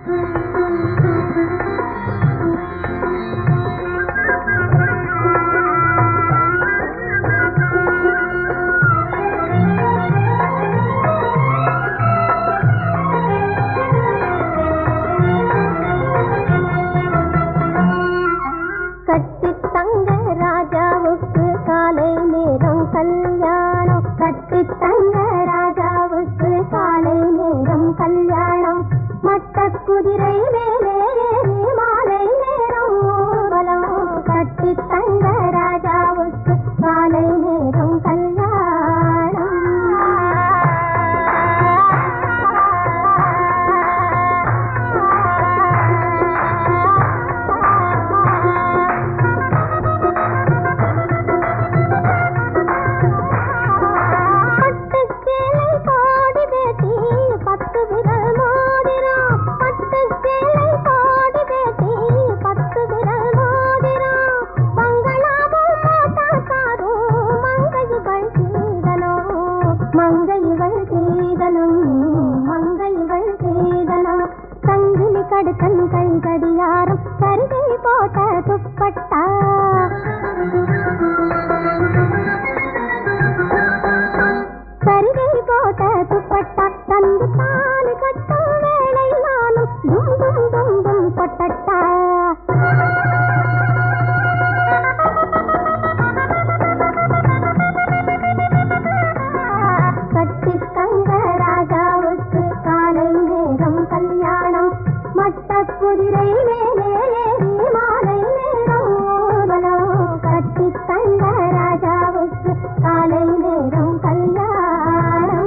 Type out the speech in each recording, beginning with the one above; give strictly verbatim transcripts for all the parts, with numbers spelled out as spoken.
கல்யாணம் கட்டி தங்க ராஜாவுக்கு காலை நேரம் கல்யாணம் மட்ட குதிரை மேலே ஏறி மாலை நேரம் ஊர்வலம் கட்டி தங்க ராஜாவுக்கு காலை நேரம் கல்யாணம் கடுக்கன் கை கடியாரம் கருகை போட்ட துப்பட்டா கருகை போட்ட துப்பட்டா தந்து தாலி கட்டும் வேளை நானும் தும் தும் தும் தும் பொட்டட்டா கட்டி தங்க ராஜாவுக்கு காலை நேரம் கல்யாணம் மட்ட குதிரை மேலே ஏறி மாலை நேரம் ஊர்வலம் கட்டி தங்க ராஜாவுக்கு காலை நேரம் கல்யாணம்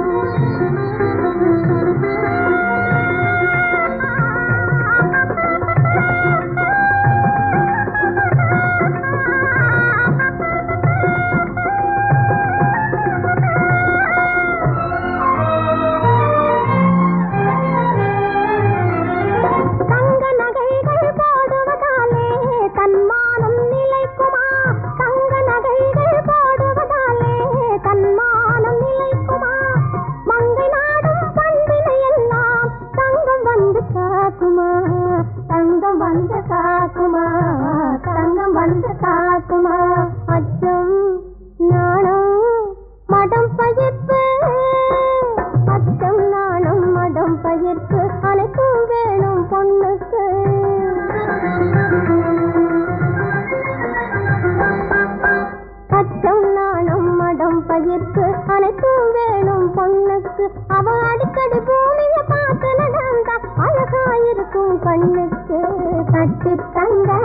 தங்கம் வந்து காக்குமா தங்கம் வந்து காக்குமா அச்சம் நாணம் மடம் பயிர்ப்பு அச்சம் நாணம் மடம் பயிர்ப்பு அனைத்தும் வேணும் பொண்ணுக்கு அச்சம் நாணம் மடம் பயிர்ப்பு அனைத்தும் வேணும் பொண்ணுக்கு அவ அடிக்கடி பூமியை பார்த்து நடந்தா அழகாயிருக்கும் கண்ணுக்கு கட்டி தங்க